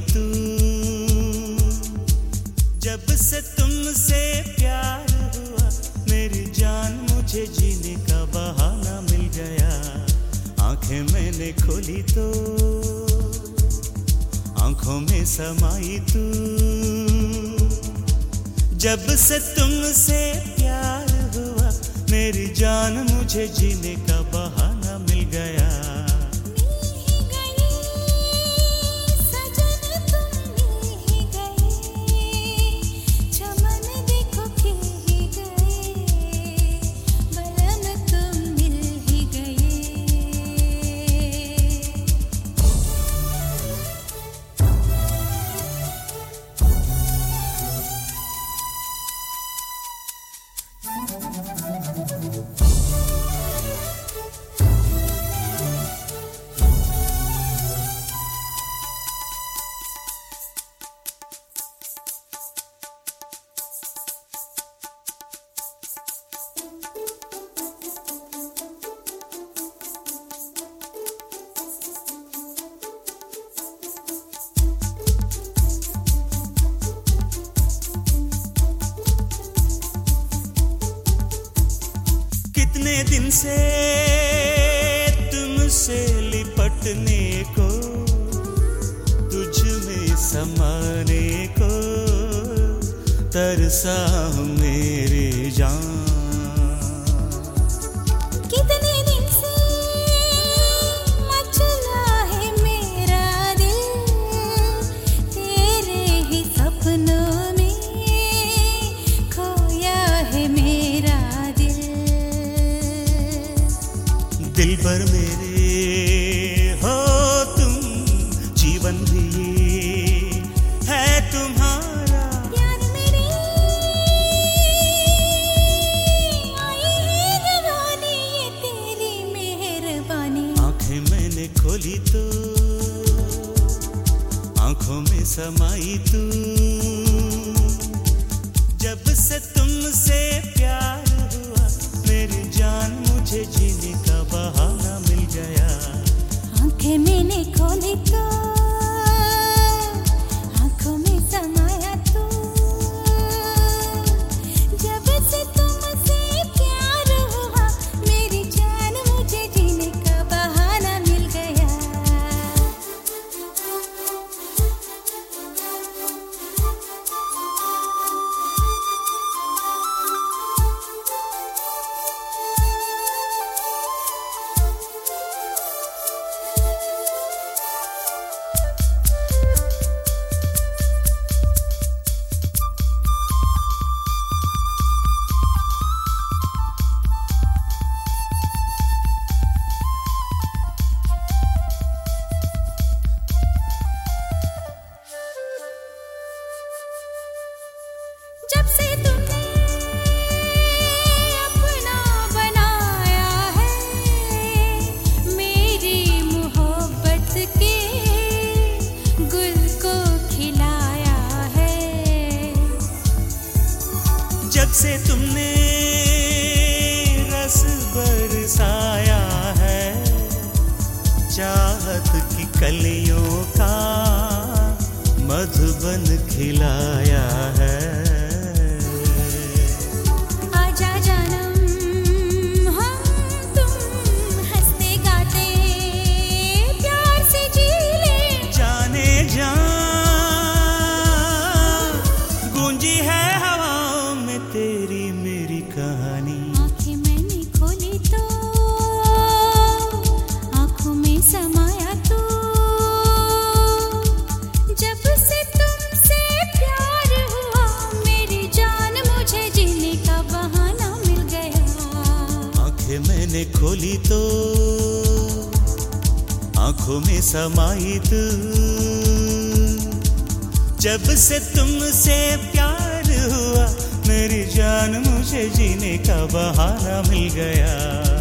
तू। जब से तुमसे प्यार हुआ मेरी जान, मुझे जीने का बहाना मिल गया। आंखें मैंने खोली तो आंखों में समाई तू। जब से तुमसे प्यार हुआ मेरी जान, मुझे जीने का बहाना मिल गया। कितने दिन से तुमसे लिपटने को, तुझ में समाने को तरसा हूँ मेरी जान। कितने दिन से मचला है मेरा दिल, तेरे ही सपनों में खोया है मेरा दिल। दिल भर मेरे हो तुम, जीवन भी है तुम्हारा। यार मेरी आई है जवानी, ये तेरी मेहरबानी। आंखें मैंने खोली तो आंखों में समाई तू। जब से तुमसे प्यार हुआ मेरी जान, मुझे जीने का बहाना मिल गया। आंखें मैंने खोली तो आंखों में समाया तू। जब से तुमसे प्यार हुआ मेरी जान, मुझे जीने का बहाना मिल गया। जब से तुमने अपना बनाया है, मेरी मोहब्बत के गुल को खिलाया है। जब से तुमने रस बरसाया है, चाहत की कलियों का मधुबन खिलाया है। आजा जानम हम तुम हंसते गाते प्यार से जी ले। जाने जा गूंजी है हवाओं में तेरी मेरी कहानी। आंखें मैंने खोली तो आंखों में समाया तू। जब से तुमसे प्यार हुआ मेरी जान, मुझे जीने का बहाना मिल गया। आंखें मैंने खोली तो आंखों में समाई तू। जब से तुमसे प्यार हुआ मेरी जान, मुझे जीने का बहाना मिल गया।